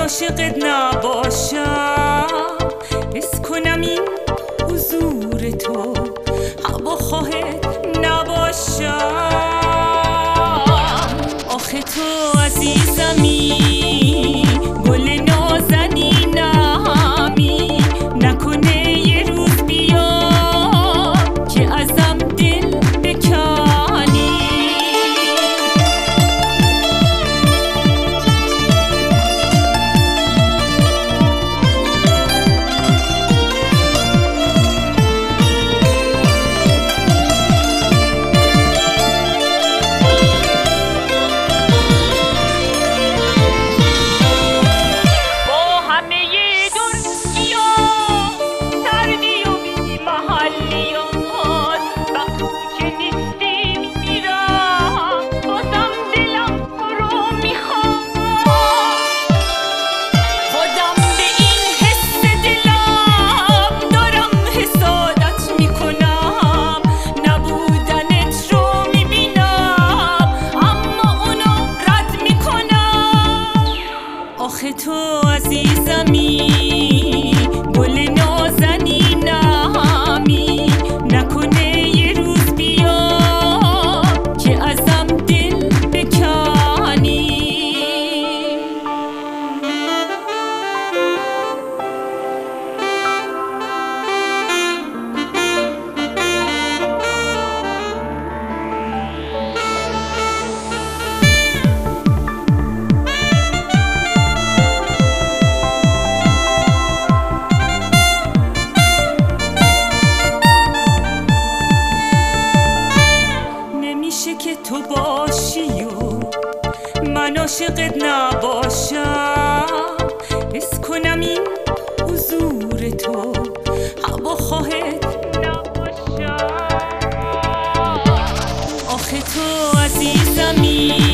عاشقت نباشم، حس کنم این حضور تو، هواخواهت نباشم. آخه تو عزیزمی، گل نازنینمی، نکنه یه روز بیا که ازم دل بکنی. آخه تو عزیزمی، گل نازنینمی، نکنه یه روز بیا که ازم دل بکنی. که تو باشی و من عاشقت نباشم، حس کنم این حضور تو، هواخواهت نباشم. آخه تو عزیزمی